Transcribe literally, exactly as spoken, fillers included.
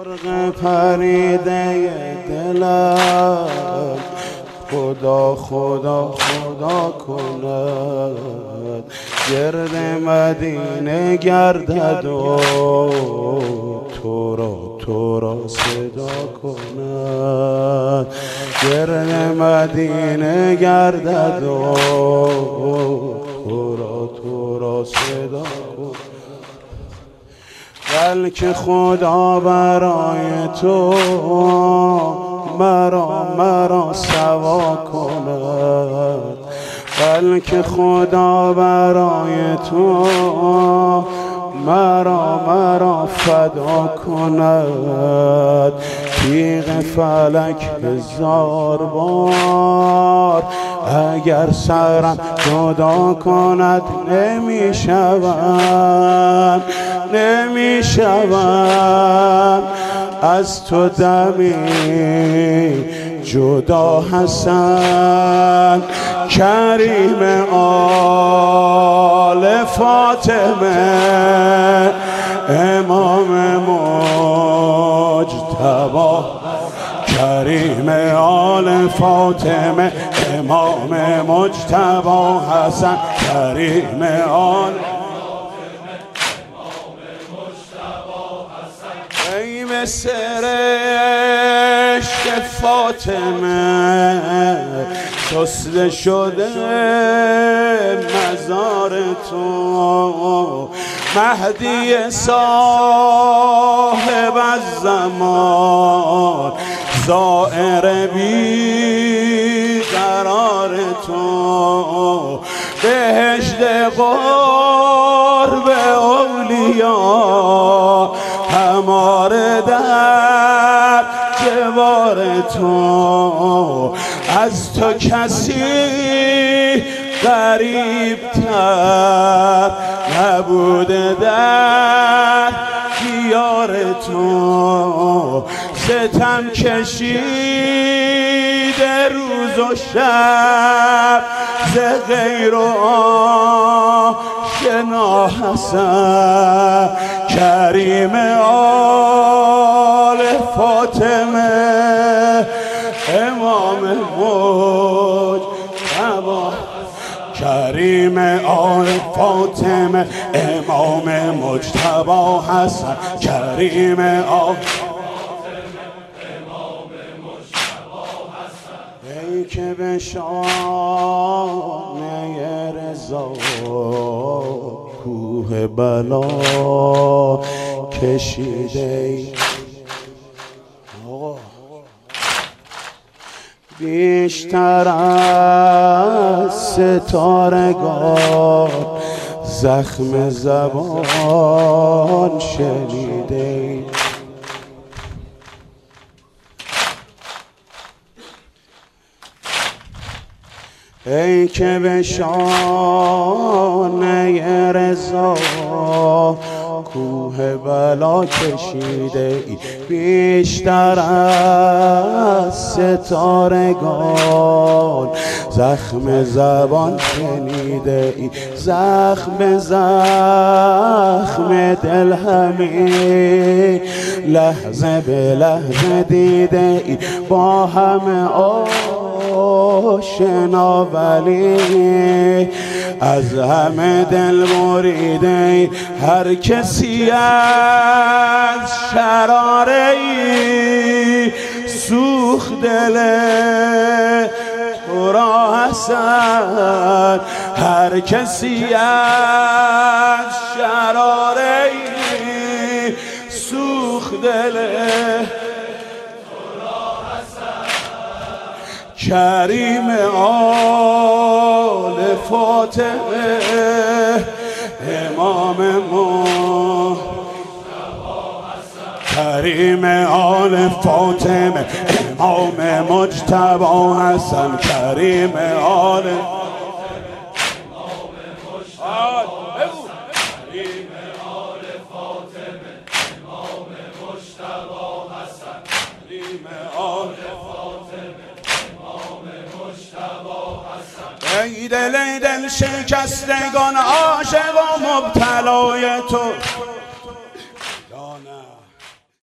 مرغ پریده دلم خدا خدا خدا کند، گرد مدینه گردد و تو را تو را صدا کند، گرد مدینه گردد و تو را تو را صدا کند. بلکه خدا برای تو مرا مرا سوا کند، بلکه خدا برای تو مرا مرا فدا کند. تیغ فلک هزار بار اگر سرم جدا کند، نمی شوم نمی شوم از تو دمی جدا. حسن کریم آل فاطمه امام مجتبی، کریم آل فاطمه امام مجتبی حسن، کریم آل ای مصر عشق فاطمه شسته شده مزار تو، مهدی صاحب الزمان زائر بی قرار تو، بهشت قرب اولیا هماره در جوار تو. از تو کسی غریب تر نبوده در دیار تو، ستم کشیده روز و شب ز غیر و آشنا حسن، کریم آل فاطمه امام مجتبی، کریم آل فاطمه امام مجتبی حسن، کریم آل ای که به شانه رضا کوه بلا کشیده، بیشتر از ستارگان زخم زبان شنیده. ای که به شانه رضا کوه بلا کشیده ای، بیشتر از ستارگان زخم زبان شنیده ای، زخم زخم دل همی لحظه به لحظه دیده ای، با همه آشنا ولی از همه دل بریده. هر کسی از شراره ای سوخت دل تو را حسن، هر کسی از شراره ای سوخت دل کریم آل فاطمه امام مجتبی، کریم آل فاطمه امام مجتبی حسن، کریم آل ای دل ای دل شکستگان عاشق